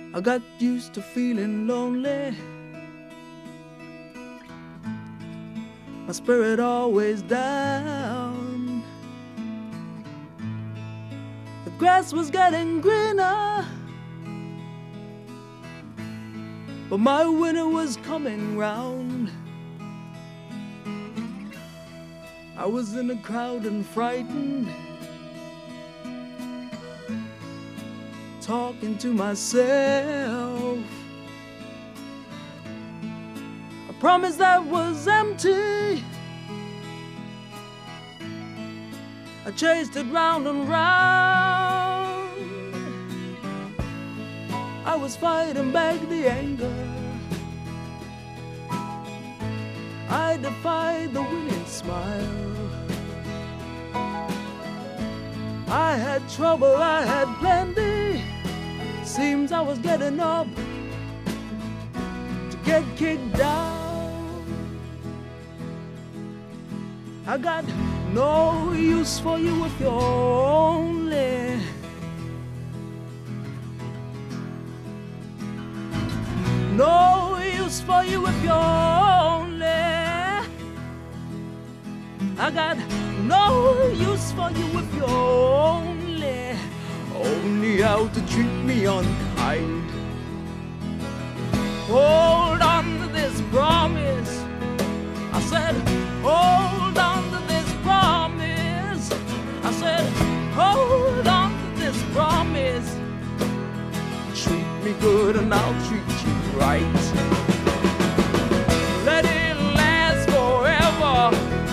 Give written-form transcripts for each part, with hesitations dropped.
I got used to feeling lonely. My spirit always down. The grass was getting greener, but my winter was coming round. I was in a crowd and frightened, talking to myself. A promise that was empty, I chased it round and round. I was fighting back the anger, I defied the winning smile. I had trouble, I had plenty. Seems I was getting up to get kicked down. I got no use for you if you're lonely. No use for you if you're lonely. I got no use for you if you're only out to treat me unkind. Hold on to this promise, I said, hold on to this promise. I said, hold on to this promise. Treat me good and I'll treat you right. Let it last forever.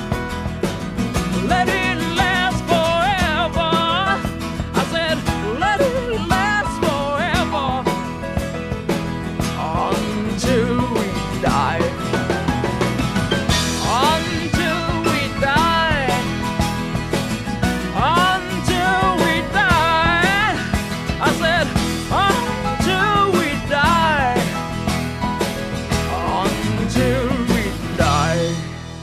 Let it last forever. I said, let it last forever until we die. Until we die. Until we die. I said, until we die. Until we die.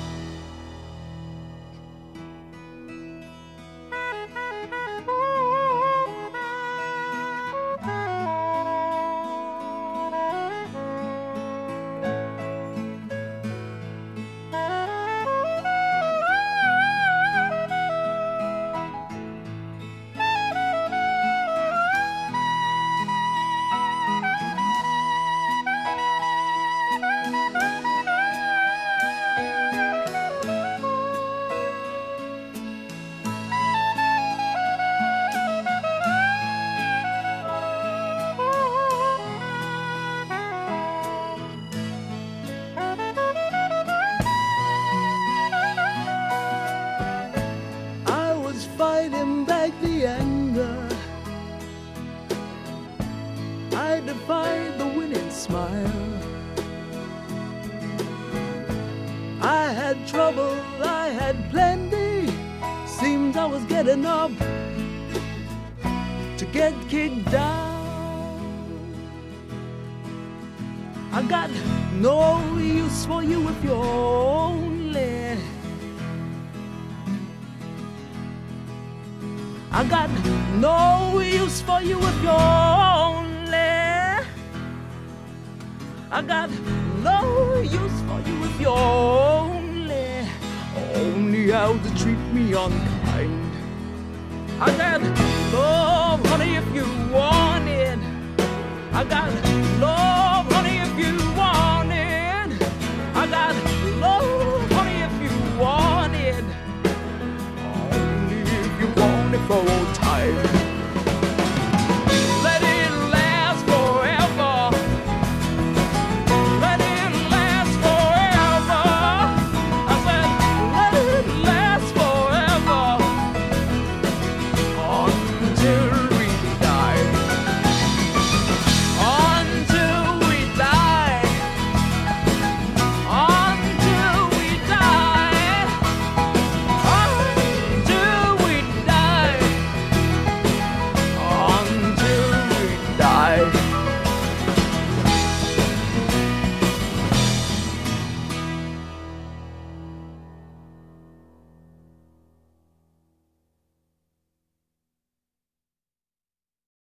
Fighting back the anger, I defied the winning smile. I had trouble, I had plenty. Seems I was getting up to get kicked down. I got no use for you if you're lonely. I got no use for you if you're lonely. I got no use for you if you're only out to treat me unkind. I got love, honey, if you want it. I got love, honey, if you want it. I got love, honey, if you want it. Only if you want it for